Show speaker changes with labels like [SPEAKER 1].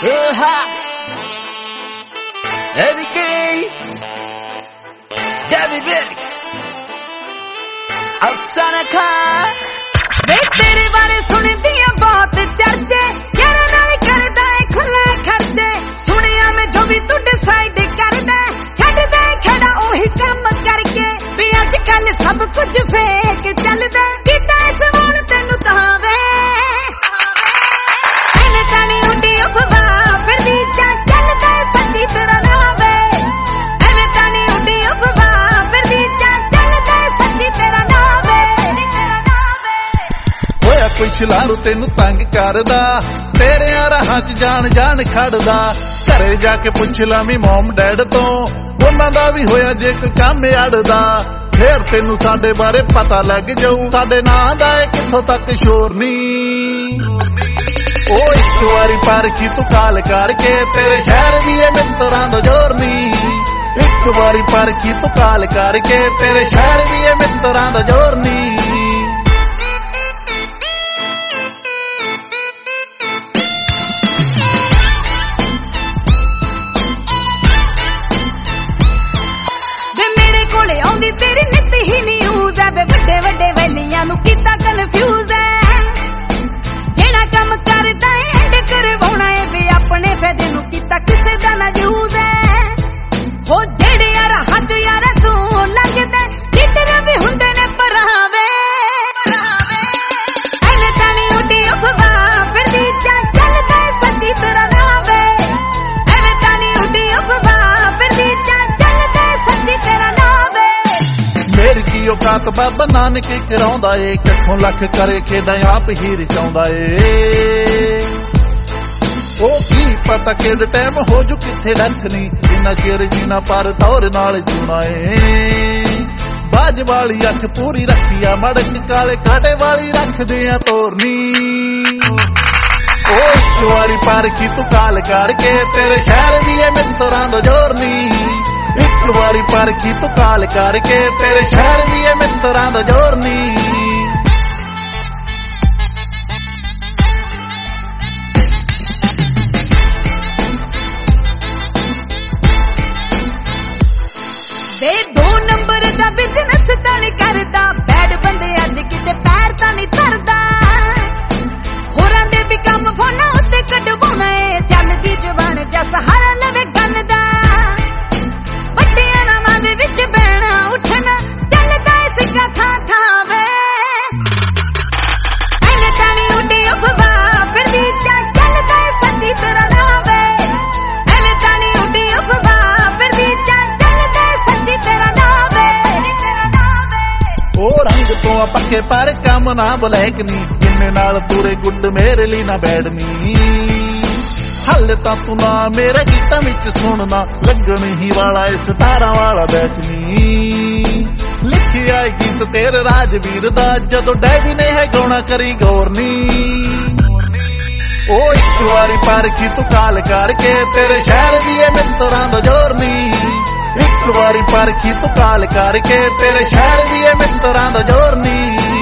[SPEAKER 1] तेरे बारे सुनदी बहुत चर्चे यार नाल करदा है खुले खर्चे सुनिया मैं जो भी तू डिसाइड करदा छड्ड दे खेड़ा ओही काम करके भी अजकल सब कुछ फेक चलदा किता इस वाल तेनू तावे एने तानी उडी अफवा फिर दी चलदा सच्ची तेरा नावे एने तानी उडी अफवा फिर दी चलदा सच्ची तेरा
[SPEAKER 2] कोई छलारू तेनू तंग करदा तेरे राहां च जान जान खड़दा घरे जाके पुछ लावी मॉम डैड तो उन्हां दा भी होया जे कोई काम अड़दा फिर तेनू साडे बारे पता लग जाऊ साडे नां दा कित्थों तक शोर नी ओ एक वारी परखी तू काल करके तेरे शहर दी मित्तरां दा जोर नी एक वारी परखी तू काल करके तेरे शहर दी मित्तरां दा जोर नी
[SPEAKER 1] तेरी नित ही न्यूज़ है वे वड्डे वड्डे वैलियां नू कीता कन्फ्यूज है जेड़ा कम करदा है एंड करवाउणा है वे अपने फायदे नू कीता किसे दा ना यूज है हो जेड़े यार हज यार तू लगदा लीडर भी हुंदे ने परावे एने तानी उडी अफवा फिर दी चलदा सच्ची तेरा नावे एने तानी उडी अफवा फिर दी चलदा सच्ची तेरा
[SPEAKER 2] मेरी की औकात बाबा नानक कराउंदा ए कखों लख करे खेडां आप ही रचाउंदा ए ओ की पता किहड़े टाइम हो जू किथे डखनी जिन्ना चिर जीना पर दौर नाल जूना ए बाज वाली अख पूरी रखिया मड़क काले काटे वाली रखदे आ तोरनी ओ एक वारी परखी तू काल करके तेरे शहर दी मित्तरां दा जोर नी एक वारी परखी तू काल करके तेरे शहर दी मित्तरां दा जोर नी
[SPEAKER 1] वे 2 नंबर दा बिजनेस तां नहीं करदा बैड बंदे अज किते पैर तां नहीं धरदा होरां दे भी काम फोना उत्ते कढवाउणा ए चलदी जवान जा सहारा लवे गन दा विच बैणा उठना चलदा इसका था वे एने तानी उडी अफवा फिर दी चलदा सच्ची तेरा नावे एने तानी उडी अफवा फिर दी चलदा सच्ची तेरा नावे
[SPEAKER 2] ओ रंग तो पक्के पर काम ना ब्लैक नी जिन्ने नाल पूरे गुड मेरे ली ना बैडनी हल तां तू ना मेरे गीतां विच सुनना लगण ही वाला इस तारा वाला बैचनी लिखिया गीत तेरे राजवीर दा जदों डैडी ने है गाउणा करी गौर नी ओ एक वारी परखी तू काल करके तेरे शहर दी मित्तरां दा जोर नी एक वारी परखी तू काल करके तेरे शहर दी मित्तरां दा जोर नी